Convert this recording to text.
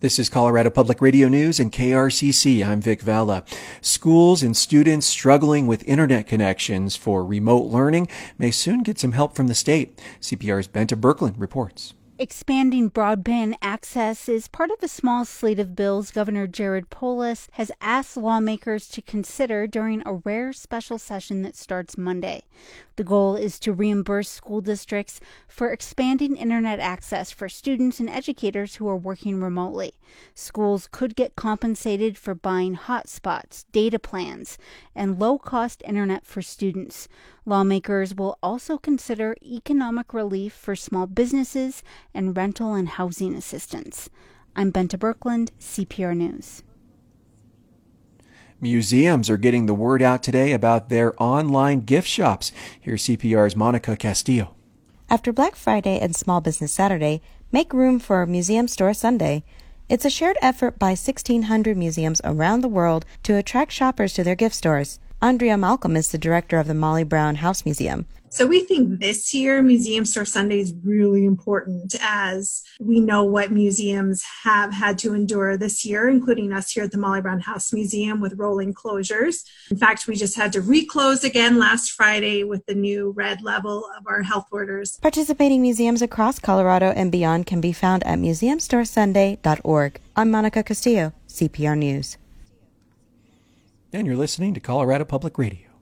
This is Colorado Public Radio News and KRCC. I'm Vic Vella. Schools and students struggling with internet connections for remote learning may soon get some help from the state. CPR's Benta Birkeland reports. Expanding broadband access is part of a small slate of bills Governor Jared Polis has asked lawmakers to consider during a rare special session that starts Monday. The goal is to reimburse school districts for expanding internet access for students and educators who are working remotely. Schools could get compensated for buying hotspots, data plans, and low-cost internet for students. Lawmakers will also consider economic relief for small businesses and rental and housing assistance. I'm Benta Birkeland, CPR News. Museums are getting the word out today about their online gift shops. Here's CPR's Monica Castillo. After Black Friday and Small Business Saturday, make room for Museum Store Sunday. It's a shared effort by 1,600 museums around the world to attract shoppers to their gift stores. Andrea Malcolm is the director of the Molly Brown House Museum. So we think this year Museum Store Sunday is really important, as we know what museums have had to endure this year, including us here at the Molly Brown House Museum with rolling closures. In fact, we just had to reclose again last Friday with the new red level of our health orders. Participating museums across Colorado and beyond can be found at museumstoresunday.org. I'm Monica Castillo, CPR News. And you're listening to Colorado Public Radio.